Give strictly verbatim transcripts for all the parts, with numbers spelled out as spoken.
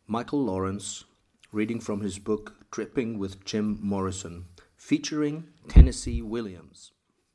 Michael Lawrence, reading from his book Tripping with Jim Morrison, featuring Tennessee Williams.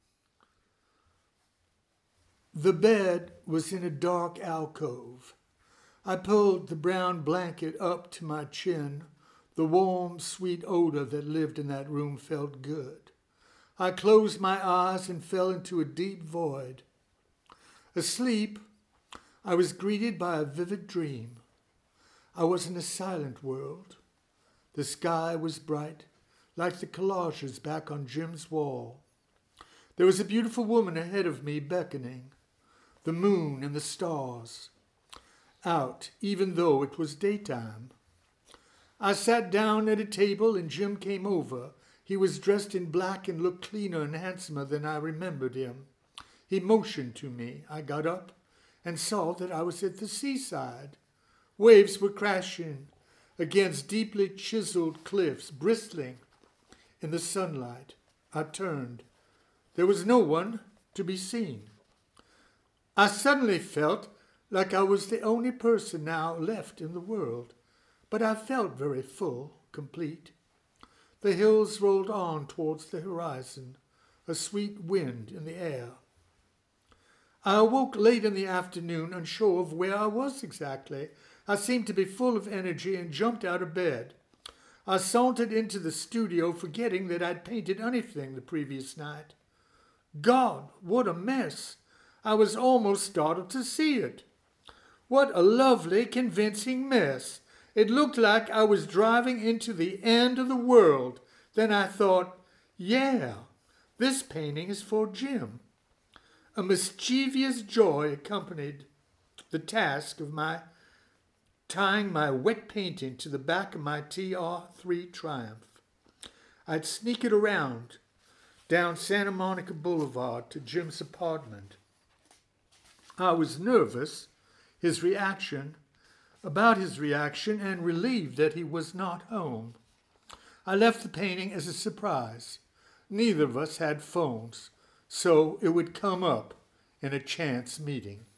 The bed was in a dark alcove. I pulled the brown blanket up to my chin. The warm, sweet odor that lived in that room felt good. I closed my eyes and fell into a deep void. Asleep, I was greeted by a vivid dream. I was in a silent world. The sky was bright, like the collages back on Jim's wall. There was a beautiful woman ahead of me beckoning, the moon and the stars, out even though it was daytime. I sat down at a table and Jim came over. He was dressed in black and looked cleaner and handsomer than I remembered him. He motioned to me. I got up and saw that I was at the seaside. Waves were crashing against deeply chiseled cliffs, bristling in the sunlight. I turned. There was no one to be seen. I suddenly felt like I was the only person now left in the world, but I felt very full, complete. The hills rolled on towards the horizon, a sweet wind in the air. I awoke late in the afternoon, unsure of where I was exactly. I seemed to be full of energy and jumped out of bed. I sauntered into the studio, forgetting that I'd painted anything the previous night. God, what a mess! I was almost startled to see it. What a lovely, convincing mess! It looked like I was driving into the end of the world. Then I thought, yeah, this painting is for Jim. A mischievous joy accompanied the task of my tying my wet painting to the back of my T R three Triumph. I'd sneak it around down Santa Monica Boulevard to Jim's apartment. I was nervous, his reaction, about his reaction, and relieved that he was not home. I left the painting as a surprise. Neither of us had phones, so it would come up in a chance meeting.